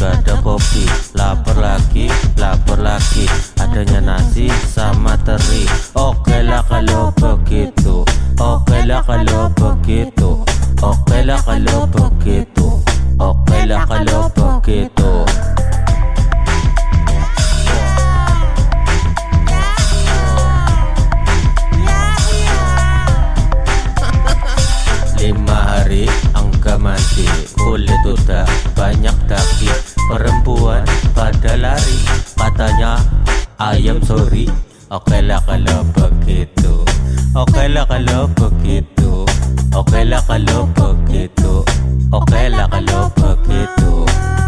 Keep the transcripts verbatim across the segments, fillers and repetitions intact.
gak ada kopi. Lapar lagi, lapar lagi, adanya nasi sama teri. Oke lah kalau begitu, oke lah kalau begitu, oke lah kalau begitu, oke lah kalau begitu. Lima hari enggak mandi, kulit udah banyak daging. Perempuan pada lari, katanya ayam sorry. Oke lah kalau begitu, oke lah kalau begitu, oke lah kalau begitu, oke lah kalau begitu.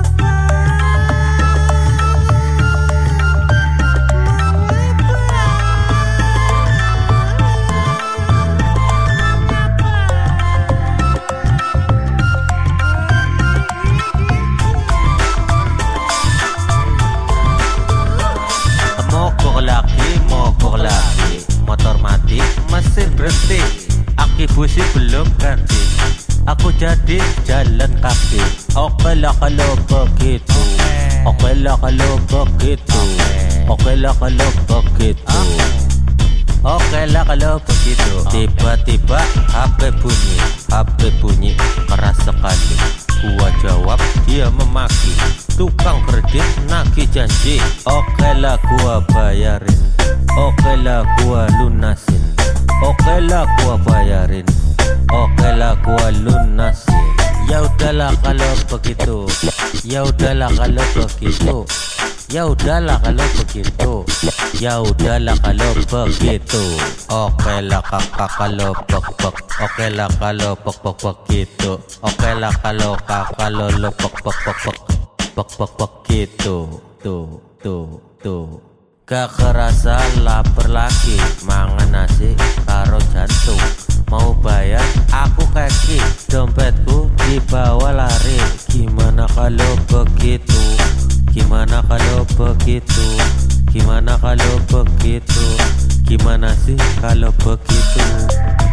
Mogok lagi, motor mati, mesin berhenti, aki busi belum ganti, aku jadi jalan kaki. Oke lah kalau begitu, oke lah kalau begitu, oke lah kalau begitu, oke lah kalau begitu. Tiba-tiba H P bunyi, H P bunyi keras sekali. Gua jawab, dia memaki, tukang kredit nagih janji. Oke lah gua bayarin, oke lah gua lunasin, oke lah gua bayarin, oke lah gua lunasin. Ya udahlah kalau begitu, ya udahlah kalau begitu, ya udahlah kalau begitu, ya udahlah kalau begitu. Oke lah kakak kalau bek bek, oke lah kalau bek bek begitu, oke lah kalau kakak kalau lo bek bek bek bek bek bek begitu. Tuh tuh tuh. Gak kerasa lapar lagi, mangan nasi karo jantung. Mau bayar aku kaki, dompetku dibawa lari. Gimana kalau begitu, gimana kalau begitu, gimana kalau begitu, gimana sih kalau begitu.